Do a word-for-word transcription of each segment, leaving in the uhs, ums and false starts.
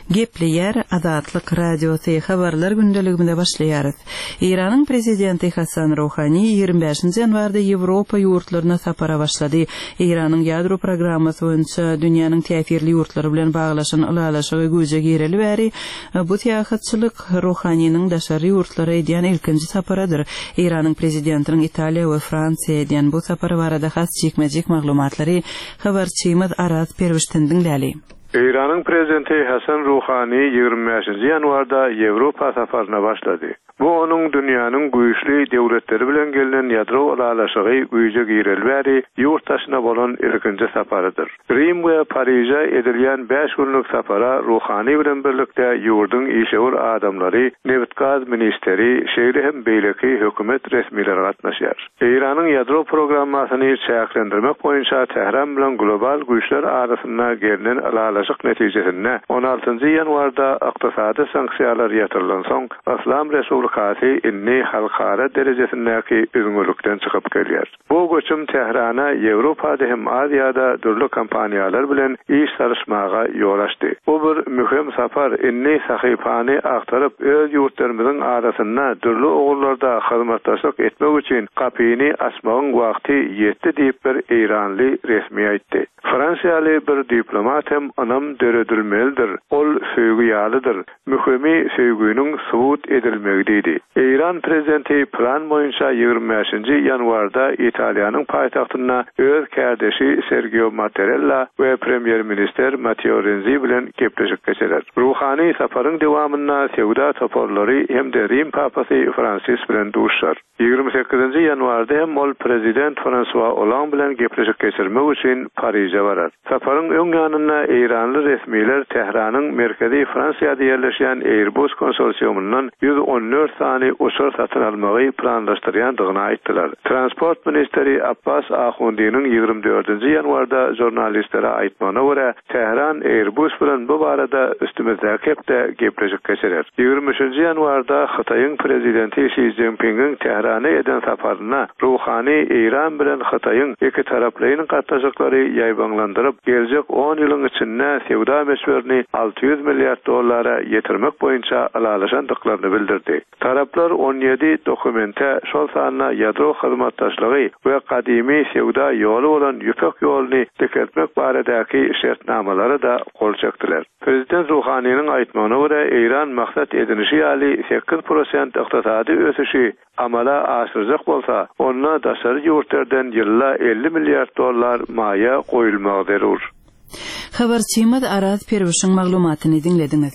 Gepli yer Azatlyk radiosu habarlar gündeliginde başlayarız. İran'ın prezidenti Hasan Rouhani yirmi beşinji yanvarda Ýewropa ýurtlaryna sapara başlady. İran'ın ýadro programmasy boýunça dünýäniň täsirli ýurtlary bilen baglaşan alalaşygy göje gireli bäri bu tähatçylyk Rouhanynyň daşary ýurtlary edýän ilkinji saparadyr. İran'ın prezidentiniň Italiýa we Fransiýa edýän bu sapary barada has çekmejek maglumatlary habarçymyz Aras Perwişden dinläli. İran'ın prezidenti Hasan Rouhani yirmi beşinji yanvarda Ýewropa safaryna başlady. Bu onun dünýäniň güýçli döwletleri bilen gelinen ýadro alalaşygy güýje gireli bäri ýurtdaşyna bolan ilkinji saparydyr. Rim we Paryja edilýän beş günlük sapara Rouhani bilen birlikde ýurdun işewur adamlary, neft gaz ministeri, şeýle hem beýleki hökümet resmileri gatnaşýar. İran'ın ýadro programmasyny çäklendirmek boýunça Tehran bilen global güýçler arasynda gelinen alalaşyk netijesinde on altynjy yanwarda ykdysady sanksiýalar ýatyrylan soň Islam Respublikasy inni halkara derejesindäki üzgünlükden çykyp gelýär. Bu göçüm Tehrana Ýewropada hem Aziýada dürli kampaniýalar bilen iş sarışmaga ýol açdy. Bu bir mühim sapar inni sahypany aktaryp öz ýurtlarymyzyň arasynda dürli ogullarda hyzmatdaşlyk etmek üçin kapyny açmagyň wagty ýetdi diýip bir İranly resmi aýtdy. Fransiýaly bir diplomat hem anam döredilmelidir. Ol söýgü ýalydyr. Mühimi söýgüniň subut edilmegidi. İran prezidenti plan boýunça ýygrimi beşinji yanwarda Italiýanyň paýtagtyna öz kardeşi Sergio Mattarella we premier minister Matteo Renzi bilen gepleşip geçeler. Rouhani saparyň dowamyna sewda toporlary hem de Rim papasy Francis bilen duşar. ýygrimi sekizinji yanwarda hem ol prezident François Hollande bilen gepleşip geçirmek üçin Paryja barar. Saparyň öň ýanyna İranly resmiler Tehranyň merkezi Fransiýada ýerleşýän Airbus konsorsiýumyndan ýüz on dört sany uçur satyn almagy planlaşdyrýandygyny aýtdylar. Transport ministeri Abbas Ahundiň ýygrimi dördünji yanwarda jurnalistlere aýtmagyna görä Tehran Airbus bilen bu barada üstümizde hepde gepleşip geçirer. ýygrimi üçinji yanwarda Hytaýyň prezidenti Xi Jinping'iň Tehrana eden saparyna Rouhani İran bilen Hytaýyň iki taraplaryň gatnaşyklary ýaýbanlandyryp geljek on ýylyň içinde sewda meşwerini alty ýüz milliard dollara ýetirmek boýunça alalaşandyklaryny bildirdi. Taraplar on ýedi dokumente şol sanyna ýadro hyzmatdaşlygy we kadimi sewda ýoly bolan ýüpek ýolyny teketmek baradaky şertnamalary da gol çekdiler. Prezident Rouhanynyň aýtmagyna görä İran maksat edinişi ýaly sekiz prosent ykdysady ösüşi amala aşyrjak bolsa, onda daşary ýurtlardan ýylla elli milliard dollar maýa goýulmagy zarur. Habarçymyz Aras Perwişiň maglumatyny dinlediňiz.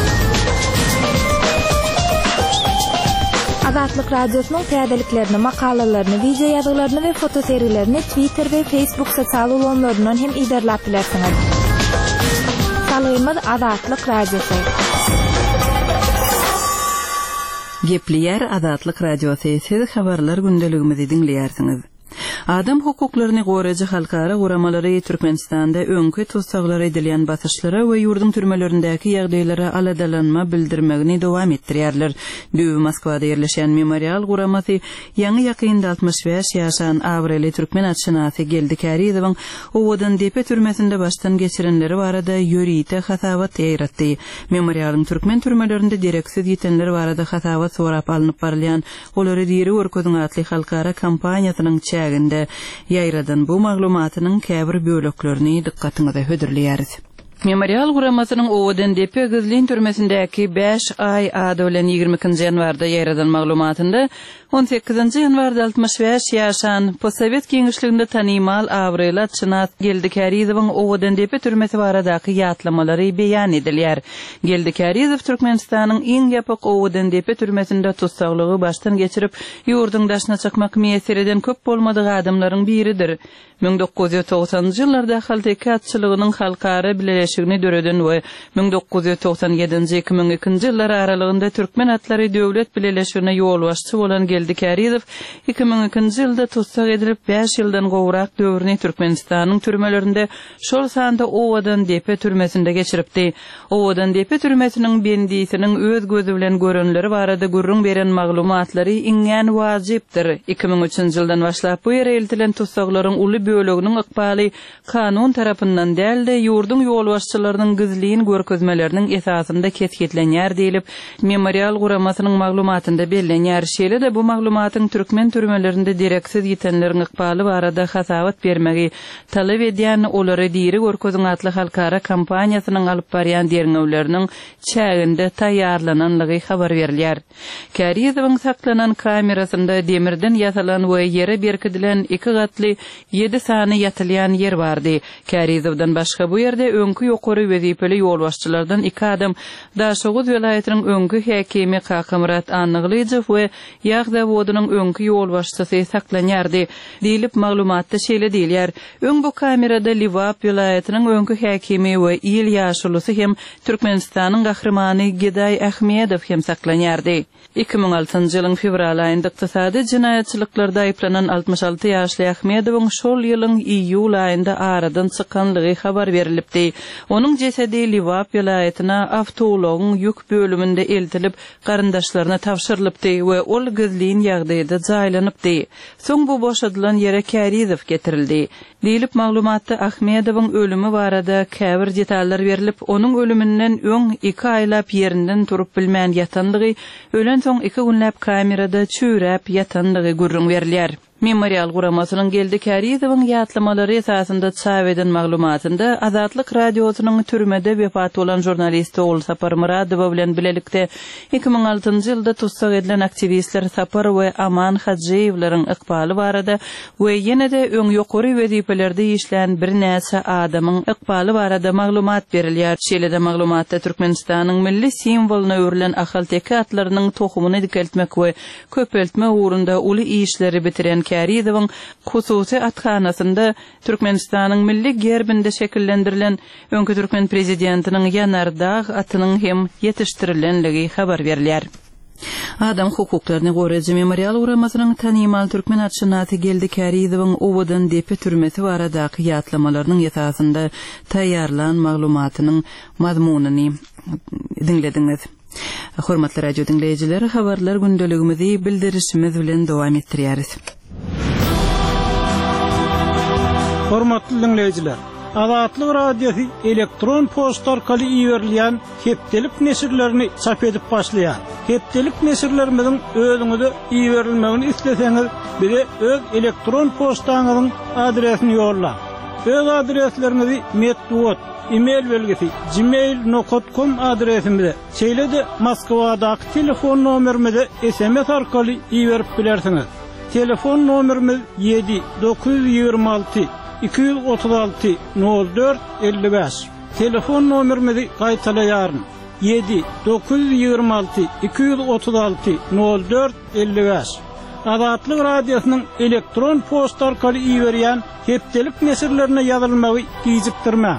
Azatlyk radiosynyň täzeliklerini, makalalaryny, video ýazgalaryny we fotoseriýlerini Twitter we Facebook sosial ulanlaryndan hem iderlap bilersiňiz. Salamymyz Azatlyk radiosu. Gepli yer Azatlyk radiosu. Siz habarlar gündeligimizi dinleýärsiňiz. Adam hukuklaryny goraýjy halkara guramalary Türkmenistanda öňkü tutsaglar edilýän basyşlara we ýurdun türmelerindäki ýagdaýlara aladalanma bildirmegini dowam etdirýärler. Düýü Moskwada ýerleşen memorial guramasy ýangy ýakynda altmış beş ýaşan Avreli Türkmen atşynasy geldi Karizowyň owadan depe türmesinde baştan geçirenleri barada ýörite hasawat ýaratdy. Memorialyň türkmen türmelerinde direksiz ýetenleri barada hasawat sorap alınıp barylýan olary diýeri Orkodyň atly halkara kampaniýasynyň çäginde ýaýradan bu maglumatynyň käbir böleklerini dikkatyňize hödürleýäris. Memorial guramasynyň owadan depe Gizlin türmesindäki beş ay ady bilen ýygrimi ikinji yanwarda ýaýradan maglumatynda on sekizinji yanwarda altmış beş ýaşan postsowet giňişliginde tanymal Avreli atşynas geldi Karizowyň owadan depe türmesi baradaky ýatlamalary beýan edilýär. Geldi Karizow Türkmenistanyň iň ýapyk owadan depe türmesinde tutsaglygy baştan geçirip ýurdun daşyna çykmak meseleden köp bolmadygy adamlaryň biridir. bin dokuz yüz togsanjy ýyllarda haltyky atçylygynyň halkara bileşigini döreden we bin dokuz yüz togsan ýedinji iki ming ikinji ýyllar aralygynda türkmen atlary döwlet bileşigine ýol başçy bolan geldi Karizow iki ming ikinji ýylda tutsak edilip beş ýyldan gowrak döwrüni Türkmenistanyň türmelerinde şol sanda owadan depe türmesinde geçiripdi. Owadan depe türmesiniň bendisiniň öz gözü bilen görenleri barada gurrun beren maglumatlary iňen wajypdyr. iki ming üçinji ýyldan başlap bu ýere eltilen tutsaklaryň uly böleginiň ykbaly kanun tarapyndan däl de ýurdun ýol başçylarynyň gizliň görkezmeleriniň esasynda ketgetlenýär diýilip, memorial guramasynyň maglumatynda bellenýär. Şeýle de bu maglumatyň türkmen türmelerinde direksiz ýetenleriň ykbaly barada hasabat bermegi talap edýän olary diýri görkeziň atly halkara kampaniýasynyň alyp barýan derňewleriniň çäginde taýýarlananlygy habar berilýär. Karizowyň saklanan kamerasynda demirden ýasalan we ýere berkidilen iki gatly yedi sany ýatylýan yer bardy. Karizowdan başga bu ýerde öňkü ýokary wezipeli ýolbaşçylardan iki adam Daşoğuz welaýatynyň öňkü häkimi Kakymrat Anyglyjew we ýağ zawodynyň öňkü ýolbaşçysy saklanýardy diýilip maglumatda şeýle diýilýär. Öň bu kamerada Liwap welaýatynyň öňkü häkimi we il ýaşulysy hem Türkmenistanyň gahrymany Geday Ahmedow hem saklanýardy. iki ming altıncı ýylyň fevral aýynda ykdysady jinayatçylyklarda aýplanan altmış alty ýaşly Ahmedowyň şol ýylyň iýul aýynda aradan çykanlygy habar berilipdi. Onuň jesedi Liwap welaýatyna awtologyň ýük bölüminde eltilip garyndaşlaryna tapşyrylypdy we ol gizliň ýagdaýda jaýlanypdy. Soň bu boşadylan ýere Karizow getirildi. Diýilip maglumatda Ahmedowyň ölümi barada käbir detallar berilip, onuň ölümünden öň iki aýlap ýerinden turup bilmän ýatanlygy, ölen soň iki günläp kamerada çüräp ýatanlygy gürrüň berilýär. Memorial guramasynyň geldi Karizowyň ýatlamalary esasynda çap eden maglumatynda Azatlyk radiosynyň türmede wefat bolan jurnalisti Ol Sapar Muradow bilen bilelikde iki ming altıncı ýylda tutsak edilen aktivistler Sapar we Aman Hajiýewlaryň ykbaly barada we ýene-de öň ýokary wezipelerde işlän bir näçe adamyň ykbaly barada maglumat berilýär. Şeýle-de maglumatda Türkmenistanyň milli simwoluny öwrilen ahal-teki atlarynyň tohumyny dikeltmek we köpeltme uğrunda uly işleri bitiren Karizowyň hususy athanasynda Türkmenistanyň milli gerbinde şekillendirilen öňkü türkmen prezidentiniň ýanardağ atynyň hem ýetişdirilenligi habar berilýär. Adam hukuklaryny goraýjy memorial guramasynyň tanymal türkmen atşynaty geldi Karizowyň owadan depe türmesi baradaky ýatlamalarynyň esasynda taýýarlan maglumatynyň mazmunyny dinlediňiz. Hormatly radio dinleýijiler, habarlar gündeligimizi bildirişimiz bilen dowam etdirýäris. Hormatly dinleýijiler, Azatlyk radiosy elektron poçta arkaly iýerilýän hepdelik nesirlerini çap edip başlaýar. Hepdelik nesirlerimiziň özüňize iýerilmegini isleseňiz, bize öz elektron poçtaňyzyň adresini ýollar. Öz adreslerinizi metduat, e-mail belgisi gmail nokta com adresimizde, şeýle-de Moskwadaky telefon nomerimize S M S arkaly iýerip bilersiňiz. Telefon nomerimiz yedi dokuz yüz ýygrimi alty iki yüz otuz altı nol dört elli beş. Telefon nomerimizi gaýtalaýaryn. yedi dokuz yüz ýygrimi alty iki yüz otuz altı nol dört elli beş. Azatlyk radiosynyň elektron poçta arkaly iýerýän hepdelik nesirlerine ýazylmagy gijikdirmä.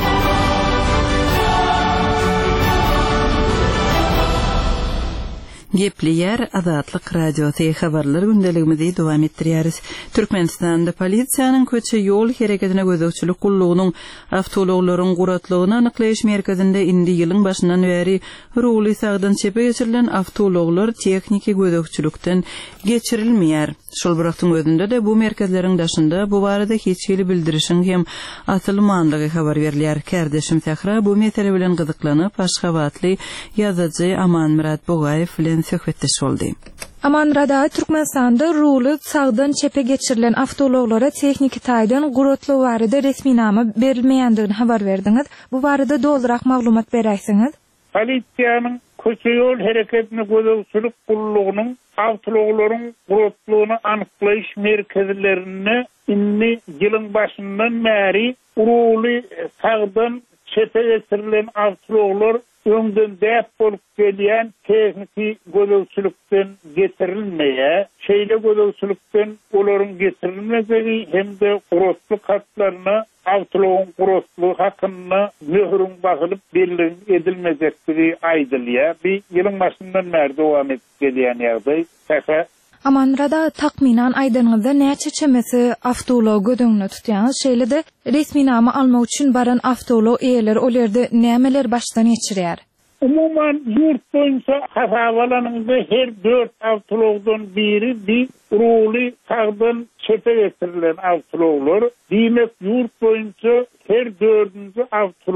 Gepleýär Azatlyk radiosy habarlar gündeligimizi dowam etdirýäris. Türkmenistanda polisiýanyň köçe ýol hereketine gözükçilik gullugynyň awtologlaryň guratlygyny anyklaýyş merkezinde indi ýylyň başyndan beri ruly sagdan çepe geçirilen awtologlar tekniki gözükçilikden geçirilmeýär. Şol bıraktyň özünde de bu merkezleriň daşynda bu barada hiç ýeli bildirişiň hem atylmanlygy habar berilýär. Kardeşim Sahra bu mesele bilen gyzyklanyp Aşgabatly ýazyjy Aman Murat Bogaýew bilen söhbetdeş boldy. Aman Rada Türkmenistanda ruly sagdan çepe geçirilen awtologlara tekniki taýdan guratly barada resminama berilmeýändigini habar berdiňiz. Bu barada doldurak maglumat beräýsiňiz? Polisiýanyň köçe ýol hereketine gözükçilik gullugynyň awtologlaryň guratlygyny anyklaýyş merkezlerini inni ýylyň başyndan bäri ruly sagdan çepe geçirilen awtologlar öňden däp bolup gelýän tekniki gözükçilikden getirilmeýär. Şeýle gözükçilikden olaryň getirilmegi hemde guratlyk hatlaryna awtologyň guratlygy hakyna möhrüň bagylyp belli edilmejekdigi aýdylýar. Bir ýylyň başyndan bäri dowam edip gelýän ýagdaý. Täze Aman Rada takminan aýdanyňyzda näçe çemesi awtolog gödüňne tutýan, şeýle-de resminama almak üçin baran awtolog eýeler olerde nämeler başdan geçirýär? Umuman yurt boýunça hasabalanyňda her dört awtologdan biri bir ruly sagdan çepe geçirilen awtologlar. Diýmek yurt boýunça her dördüncü awtolog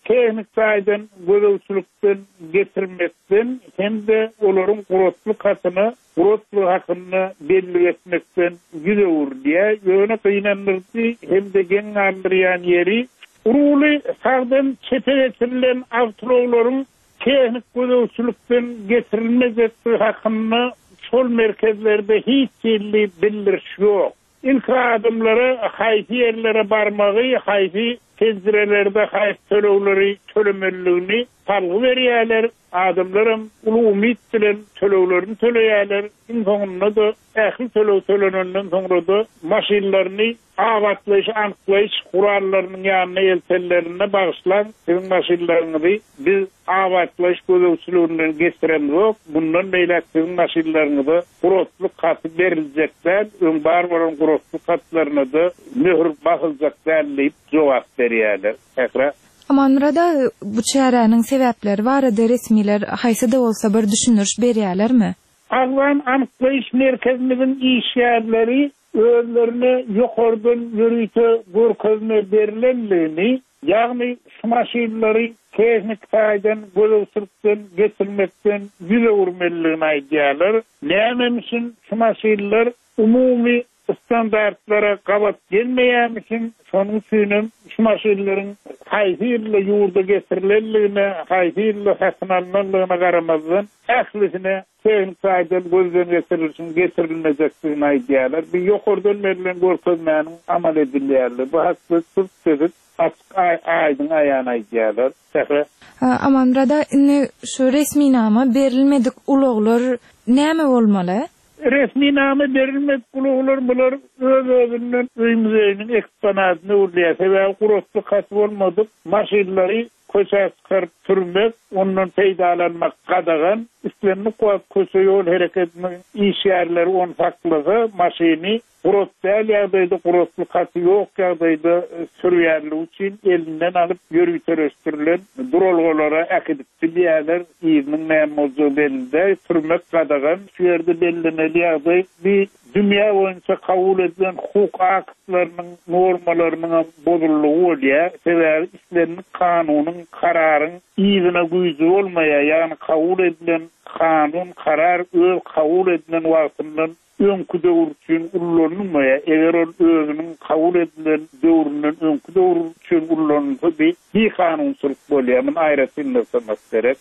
tehnik saydan gözewçülükden getirmekden hem de olaryň gurotlyk hakyny, gurotlyk hakyny belli etmekden güdewur diye ýöne kynanyrdy hem de geň andyrýan ýeri uruly sagdan çepe getirilen awtologlaryň tehnik gözewçülükden getirilmezlik hakyny şol merkezlerde hiç ýerli bildiriş ýok. İlk adımları hayfi yerlere barmagy, hayfi tezdirelerde hayf tölegleri tölemelligini talgy berýärler. Adamlarım ulumit bilen töleglerini töleýärler. Soňunda da ähli töleg tölenenden soňra da maşinlaryny abatlaş, anklaş gurallarynyň ýanyna eltenlerine bagyşlan sizin maşinlaryňyzy biz abatlaş gözewçülüginden geçirendik. Bundan beýle sizin maşinlaryňyzy gurotlyk haty beriljekler, öň bar bolan gurotlyk hatlaryna da möhür basyljaklar diýip jogap berýärler. Äkra Amanrada bu çäräniň sebäpleri barada resmiler haýsy da bolsa bir düşünürş berýärlermi? Alwan anklaş merkeziniň işgärleri özlerine ýokardan ýörüýte görkezme berilenligini, ýagny şu maşinlary tehnik taýdan gözewçülükden geçirmekden ýüze urmelligini aýdýarlar. Näme üçin şu maşinler umumy standartlara gabat gelmeýän üçin şonuň üçin şu maşinleriň haýsyrly ýurda getirilenligine, haýsyrly hasnalmalygyna garamazdan ählisine tehnik taýdan gözden geçirilişin getirilmejekdigini aýdýarlar. Bir ýokardan berilen görkezmäniň amal edilýärli. Bu hakda sırf sözüp açyk aýdyň aýany aýdýarlar. Sähre Amanrada indi şu resmi nama berilmedik uluglar näme bolmaly? Resmi nama berilmedik uluglar bular öz-özünden öýmüzeyniň eksponatyny urlaýar. Sebäbi gurotlyk haty bolmadyk maşinlary köşe çykyp türmek, ondan peýdalanmak gadagan, üstlenme koýup köşe ýol hereketiniň işgärleri on faklygy maşiny gurotdal ýagdaýda gurotlyk haty ýok ýagdaýda sürýärlik üçin elinden alyp ýörüýtürleşdirilen duralgalara äkidip bilýärler. Ýygynyň näme boljagy belli, türmek gadagan, şu ýerde belleneli ýagdaý bir dünýä boýunça kabul edilen hukuk aktlarynyň normalarynyň bozulmagy bolýar. Sebäbi islenmiş kanunyň, kararyň ýygyna güýji bolmaýar, ýagny kabul edilen kanun, karar öz kabul edilen wagtyndan öňkü döwür üçin ullanmaýar. Eger ol özüniň kabul edilen döwründen öňkü döwür üçin ullansa bir kanunçylyk bolýar. Men aýratynda sanmak gerek.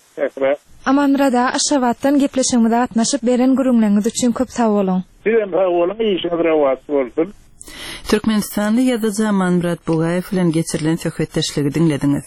Amanrada aşawatdan gepleşigimizde gatnaşyp beren gürüňleriniz üçin köp sag bolun. Sizem sag bolun, işiniz rawat bolsun. Türkmenistanly ýazyjy Amanmurat Bugaýew bilen geçirilen söhbetdeşligi dinlediňiz.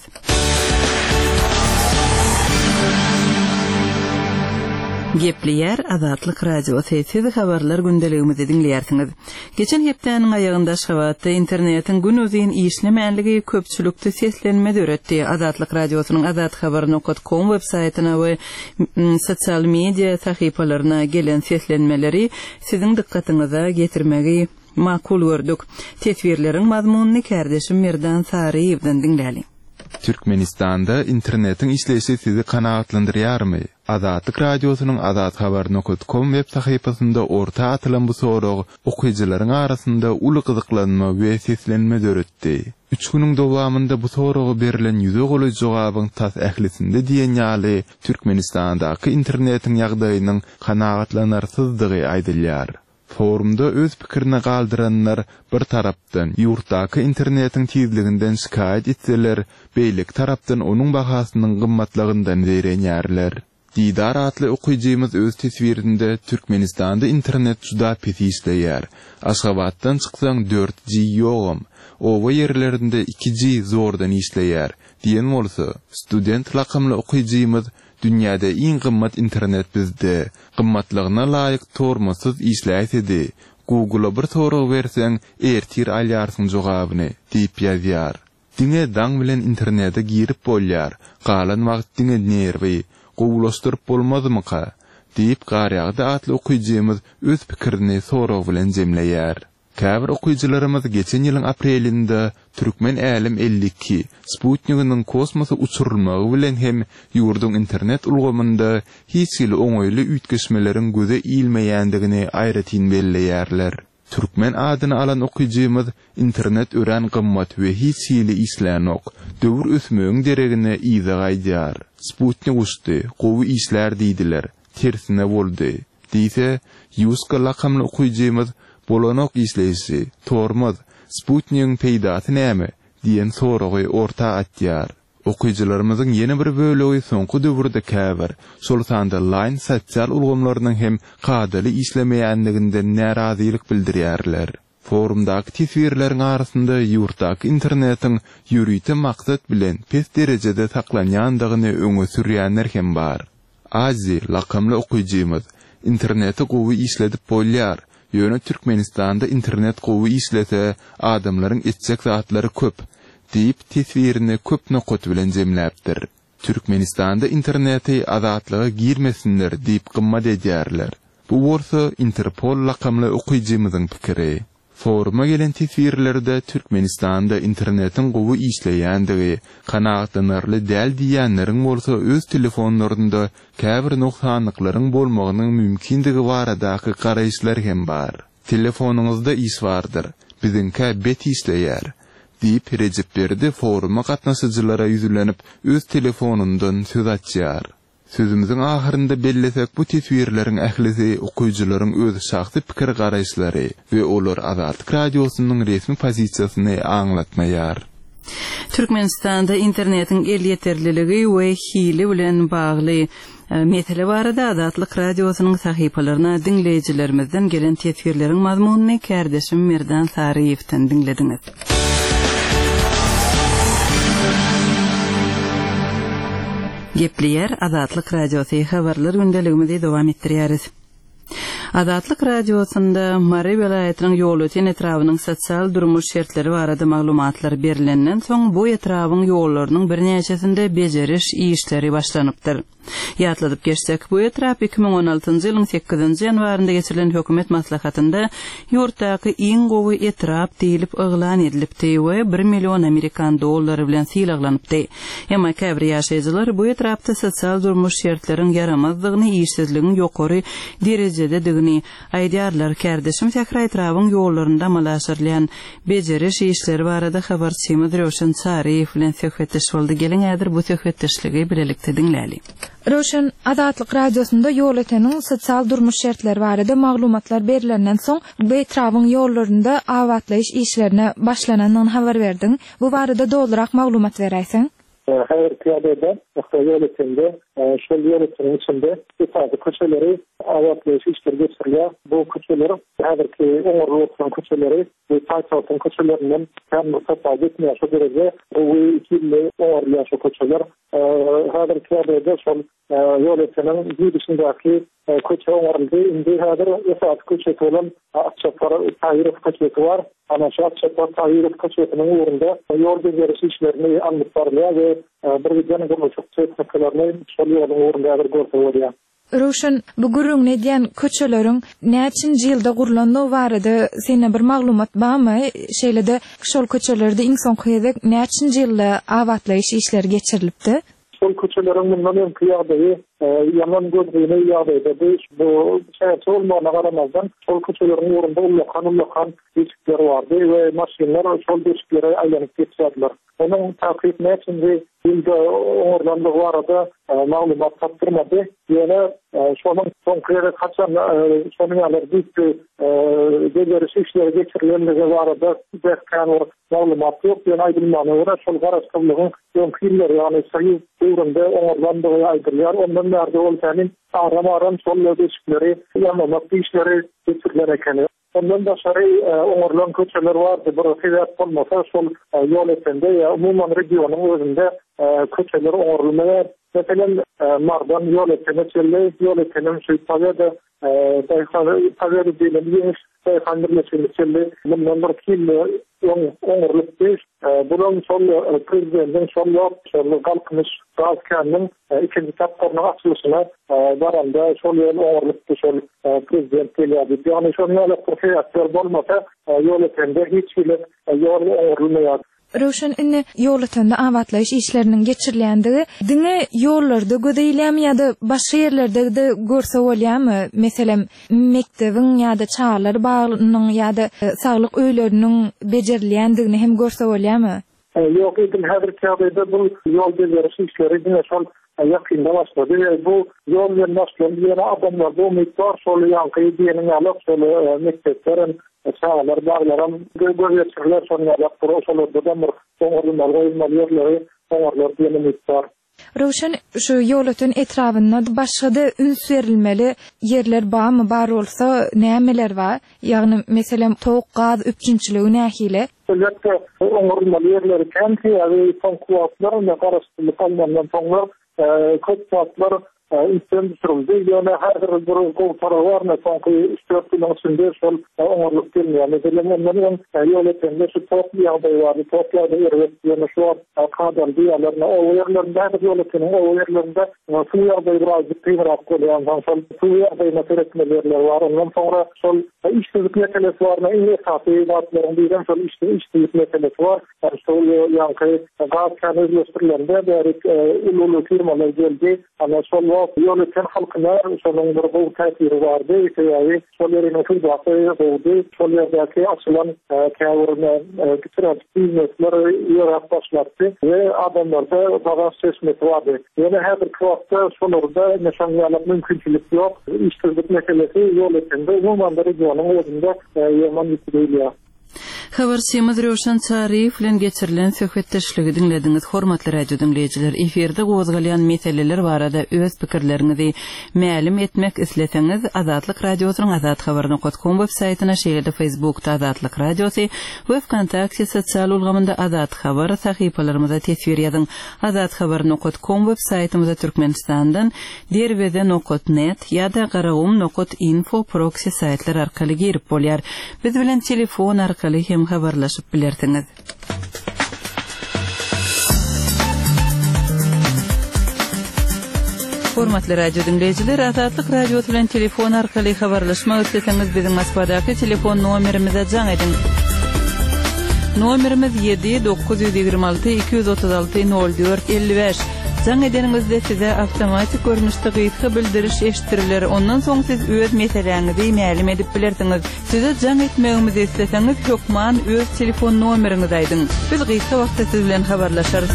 Gepleýär Azatlyk radio sesini habarlar gündeligimizi dinleýärsiňiz. Geçen hepdeniň aýagynda Aşgabatda internetiň gün özüň işlemänligi köpçülükde seslenme döretdi. Azatlyk radiosynyň azat habar nokta com web saýtyna we sosial media sahypalaryna gelen seslenmeleri siziň dikkatiňize getirmegi makul gördük. Tesvirleriň mazmunyny kardeşim Merdan Saryewden dinläli. Türkmenistanda internetin işleyişi sizi kanaatlandırýarmy? Azatlyk radiosynyň azat habar nokta com web sahypasynda orta atylan bu sorag okuwçylaryň arasynda uly gyzyklanma we seslenme döretdi. Üç günüň dowamında bu soraga berilen ýüze goly jogabyň tas ählisinde diýen ýaly Türkmenistandaky internetin ýagdaýynyň kanaatlanarsyzdygy aýdylýar. Forumda öz pikirini galdyranlar bir tarapdan ýurtdaky internetiň tizliginden şikaýet etseler, beýlik tarapdan onuň bahasynyň gymmatlygyndan berenýärler. Didar atly okuýjymyz öz tesbirinde Türkmenistanda internet juda pis işleýär. Aşgabatdan çyksaň dört G ýogum, owa ýerlerinde iki G zordan işleýär. Diýen bolsa, student lakymly okuýjymyz dünýäde iň gymmat internet bizde, gymmatlygyna laýyk tormasyz işläýsedi. Google'a bir sorag berseň, ertir alýarsyň jogabyny diýip ýazýar. Diňe daň bilen internete girip bolýar, galan wagt diňe nerwi, gowlaşdyryp bolmadymy-ka diýip garýagda atly okuýjymyz öz pikirini sorag bilen jemleýär. Käbir okuýjylarymyz geçen ýylyň aprelinde Türkmen Älim elli iki Sputnik'iniň kosmosa uçurulmagy bilen hem ýurduň internet ulgamynda hiç ýyly oňoýly üýtgeşmeleriň göze ilmeýändigini aýratyn belleýärler. Türkmen adyny alan okuyjymyz internet ören gymmat we hiç hili islenok. Döwür ösmöň deregine iza gaýdýar. Sputnik uçdy, gowy isler diýdiler. Tersine boldy. Diýse, ýuska lakamly okuyjymyz bolanok isleýsi, tormaz, Sputnik'in peýdaty näme diýen soragy orta atýar. Okuyjylarymyzyň ýene bir bölegi soňky döwürde käbir, şol sanda line sosial ulgamlarynyň hem gadaly islemeýänliginden närazylyk bildirýärler. Forumdaky tesvirleriň arasynda ýurtdaky internetiň ýürüýte maksat bilen pes derejede saklanýandygyny öňe sürýänler hem bar. Azi lakamly okuyjymyz interneti gowy isledip bolýar. Ýöne Türkmenistanda internet gowy islese adamlaryň etjek zatlary köp. Diýip tesvirini köp nokat bilen jemläpdir. Türkmenistanda interneti azatlyga girmesinler diýip gymmat edýärler. Bu bolsa Interpol lakamly okuyjymyzyň pikiri. Foruma gelen tesvirlerde Türkmenistanda internetin gowy işleýändigi, kanagatlanarly däl diýenleriň bolsa öz telefonlarynda käbir noksanlyklaryň bolmagynyň mümkindigi baradaky garaýşlar hem bar. Telefonuňyzda is bardyr, biziňkä bet işleýär. Diýip Recep berdi foruma gatnaşyjylara ýüzlenip öz telefonundan söz açýar. Sözümüzün ahyrynda bellesek bu tesvirleriň ählisi okuyjylaryň öz şahsy pikir garaýşlary we olar Azatlyk radiosynyň resmi pozisiýasyny aňlatmaýar. Türkmenistanda internetiň el ýeterliligi we hili bilen bagly mesele barada Azatlyk radiosynyň sahypalaryna dinleýijilerimizden gelen tesvirleriň mazmunyny kärdeşim Merdan Saryewden dinlediňiz. Gepleýär Azatlyk radiosy habarlar gündeligimizi dowam etdirýäris. Azatlyk radiosynda Mary welaýatynyň ýol öten etrawynyň sosial durmuş şertleri barada maglumatlar berilenden soň bu etrawyň ýollarynyň bir näçesinde bejeriş işleri başlanypdyr. Ýatladyp geçsek, bu etrap iki bin on altyncy ýylyň sekizinji ýanwarynda geçirilen hökümet maslahatynda ýurtdaky iň gowy etrap diýilip oglan edilipdi we bir million Amerikan dollary bilen sylaglanypdy. Emma käbir ýaşaýjylar bu etrapda sosial durmuş şertleriň yaramazdygyny, işsizligiň ýokary derejede digini aýdýarlar. Kärdeşim Sähra etrawyň ýollarynda amalaşyrlan bejeriş işleri barada habarçymyz Röşen Sariew bilen söhbetdeş boldy. Gelen ädir bu söhbetdeşligi bilelikde dinläli. Röşen Azatlyk radiosynda ýol öteniň sosial durmuş şertleri barada maglumatlar berilenden soň bu etrawyň ýollarynda awatlaýyş işlerine başlananyny habar berdiň. Bu barada dolurak maglumat beräýsiň? Her kıyadede, yönetimde, şöyle yönetimin içinde ifade köşeleri, avatlayışı işler geçiriliyor. Bu köşeleri, her ki onurlu oturan köşeleri ve taytaltın köşelerinden kendini satay etmeye şu derece ve ikili onurlu yaşa köşeler. Her kıyadede şöyle yönetimin girişindeki köşe onurlu indi her ifade köşesi olan Akçapar Tahirov köşesi var. Ama şu Akçapar Tahirov köşesinin uğrunda yol bezeriş işlerini anlatlarlıyor ve bir videonun bunu çok çeşitliklerini şöyle uğrunda bir görüntü. Röşen, bu gurrun nedyen köçeleriň näçinji ýylda gurulanyny barada sene bir maglumat barmy? Şeýlede şol köçelerde iň soňky ýerdek näçinji ýylda awatlaýyş işleri geçirilipdi? Şol köçeleriň bundan öňki ýagdaýy yaman gözlüğüne ýagdaýda bu şäherçi bolmagyna garamazdan şol köçeleriň uğrunda ullakan ullakan geçikler bardy we maşinler şol geçiklere aýlanyp geçýärler. Onuň takyp näçinji ýylda oňurlandygy barada maglumat tapdyrmady. Ýöne şonuň soňky ýere kaçan şonuň ýaly diýip bejeriş işleri geçirilenligi barada berkan maglumat ýok. Ýöne aýdylmany görä şol garaşdyrlygyň öňki ýyllar ýani saýy döwründe oňurlandygy aýdylýar. Ondan bäri ol tänin aram-aram şol geçikleri ýanlamak işleri geçirilen ekeni. Ondan daşary oňurlan köçeler bardy. Bir sebäp bolmasa şol ýol etende ýa umumyň regionyň özünde köçeler oňurlanýar. Mesela Mardan ýol etene çelle ýol etene şu taýda taýda diýilýär. Taýda çelle bundan bir kille oňurlukdy. Bulan şol prezidentin şol şol galkynyş galkynyň ikinji tapdaryny açylyşyna baranda şol ýol oňurlukdy şol prezident gelýärdi. Ýani şol ýaly professiýal bolmasa ýol etende hiç bile ýol oňurlanmaýar. Röşen inne ýolutanda awatlaýyş işleriniň geçirilýändigi diňe ýollarda gödeýilýärmi ýa-da başga ýerlerde de görse bolýarmy? Meselem mektebiň ýa-da çağlar baglynyň ýa-da saglyk öýleriniň bejerilýändigini hem görse bolýarmy? Yok, edim häzir çağda bu ýol bezeriş işleri diňe şol ýakynda başlady. Bu ýol bilen başlayan ýere adamlar bu miktar şol ýanky diýeniň alyp şol mekteplerin çağlar baglaram göýçürler şol ýalyp şollarda da bir soňurlar goýulmaly soňurlar diýeni miktar. Röşen şu ýolutun etrafynda başga-da üns berilmeli ýerler barmy? Bar bolsa nämeler bar? Ýagny meselem towuk gaz üpçünçiligi nähile? Elbette soňurlar ýerleri kämki ýa-da soňkuwatlar we garaşdyrlyk almandan soňlar köp saatlar üstün sürüldü. Yani her bir koltara var ne sanki üstört yılın içinde şol onurluk gelmiyor. Mesela onların yol etende şu toplu yağday vardı. Toplu yağday yerler yani şu an kadar diyalarına o yerlerinde her yol etenin o yerlerinde su yağday birazcık kıyırak oluyor. Yani su yağday meselesinde yerler var. Ondan sonra şol işsizlik meselesi var. En esası evlatların diyelim şol işsizlik meselesi var. Yani şol yankı gaz kanalizasörlerinde derik ulu firmalar geldi. Ama şol yol eten halkına şolun bir bu tesiri vardı. Yani şol yerine kıyıdak oldu. Şol yerdeki açılan kavurma getiren hizmetleri yarat başlattı. Ve adamlarda bazı seçmeti vardı. Yani her bir kıvakta şolurda neşanyalık mümkünçülük yok. İşsizlik meselesi yol etende umumanda regionun özünde yaman yitiriyor. Habarçymyz Röşen Çariýew bilen geçirilen söhbetdeşligi dinlediňiz. Hormatly radio dinleýijiler, eferde gozgalýan meseleler barada öz pikirleriňizi mälim etmek isleseňiz, Azatlyk radiosynyň azat habaryny nokta com websaýtyna, şeýle Facebookda Azatlyk radiosy we Wkontakte sosial ulgamynda Azat habar sahypalarymyza tesbir ýazyň. Azat habar nokta com websaýtymyza Türkmenistandan derwede nokta net ýa-da garagum nokta info proxy saýtlar arkaly girip bolýar. Biz bilen telefon arkaly hem habarlaşyp bilersiňiz. Hormatly radio dinleýijiler, Azatlyk radiosy bilen telefon arkaly habarlaşmak isleseňiz biziň Moskvadaky telefon nomerimize jaň edin. Nomerimiz yedi dokuz yüz ýygrima alty iki yüz otuz alty nol dört elli beş. Jaň edeningizde size awtomatik görnüşde gyýyky bildiriş eşitiriler. Ondan soň siz öz meseleňizi mälim edip bilersiňiz. Size jaň etmegimizi isleseňiz, hökman öz telefon nomeriňizi aýdyň. Biz gyýyky wagtda siz bilen habarlaşarys.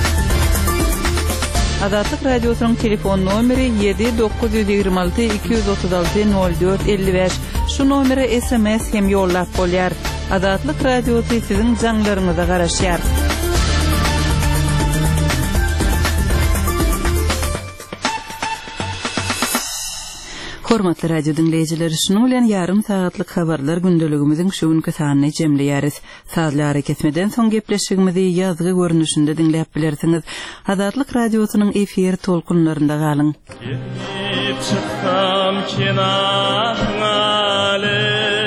Azatlyk radiosynyň telefon nomeri yedi dokuz yüz ýygrima alty iki yüz otuz alty nol dört elli beş. Şu nomere S M S hem ýollap bolýar. Azatlyk radiosy siziň jaňlaryňyza garaşýar. Hormatly radio dinleýijiler, şunuň bilen ýarym saatlyk habarlar gündeligimiziň şu günkü sanyny jemleýäris. Saatlar kesmeden soň gepleşigimizi ýazgy görnüşinde dinläp bilersiňiz. Azatlyk radiosynyň efir tolkunlarynda galyň. Çıksam kenarına